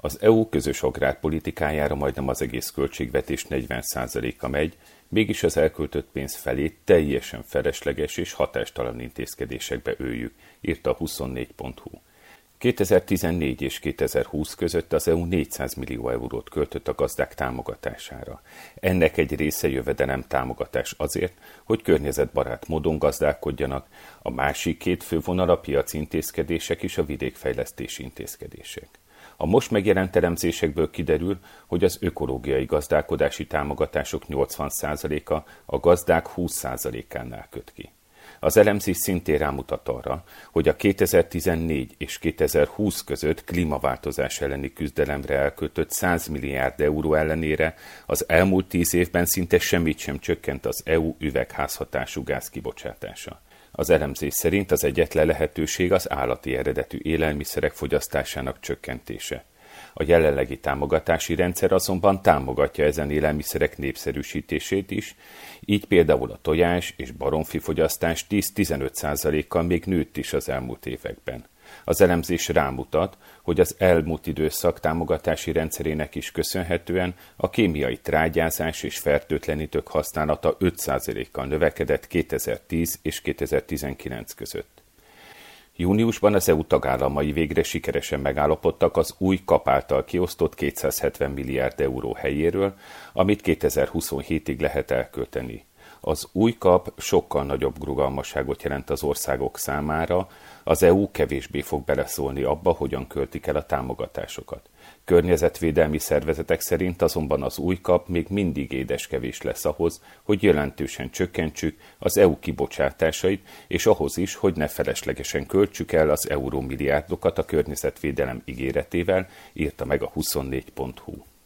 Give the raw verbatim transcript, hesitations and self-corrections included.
Az é u közös agrárpolitikájára majdnem az egész költségvetés negyven százaléka megy, mégis az elköltött pénz felét teljesen felesleges és hatástalan intézkedésekbe öljük, írta a huszonnégy pont hu. kétezer-tizennégy és kétezer-húsz között az é u négyszáz millió eurót költött a gazdák támogatására. Ennek egy része jövedelem támogatás azért, hogy környezetbarát módon gazdálkodjanak, a másik két fő vonal a piaci intézkedések és a vidékfejlesztési intézkedések. A most megjelent elemzésekből kiderül, hogy az ökológiai gazdálkodási támogatások nyolcvan százaléka a gazdák húsz százalékánál köt ki. Az elemzés szintén rámutat arra, hogy a kétezer-tizennégy és kétezer-húsz között klímaváltozás elleni küzdelemre elköltött száz milliárd euró ellenére az elmúlt tíz évben szinte semmit sem csökkent az é u üvegházhatású gáz kibocsátása. Az elemzés szerint az egyetlen lehetőség az állati eredetű élelmiszerek fogyasztásának csökkentése. A jelenlegi támogatási rendszer azonban támogatja ezen élelmiszerek népszerűsítését is, így például a tojás és baromfi fogyasztás tíz-tizenöt százalékkal még nőtt is az elmúlt években. Az elemzés rámutat, hogy az elmúlt időszak támogatási rendszerének is köszönhetően a kémiai trágyázás és fertőtlenítők használata öt százalékkal növekedett kétezer-tíz és kétezer-tizenkilenc között. Júniusban az é u tagállamai végre sikeresen megállapodtak az új kap által kiosztott kétszázhetven milliárd euró helyéről, amit kétezer-huszonhétig lehet elkölteni. Az új kap sokkal nagyobb rugalmasságot jelent az országok számára, az é u kevésbé fog beleszólni abba, hogyan költik el a támogatásokat. Környezetvédelmi szervezetek szerint azonban az új kap még mindig édeskevés lesz ahhoz, hogy jelentősen csökkentsük az é u kibocsátásait, és ahhoz is, hogy ne feleslegesen költsük el az eurómilliárdokat a környezetvédelem ígéretével, írta meg a huszonnégy pont hu.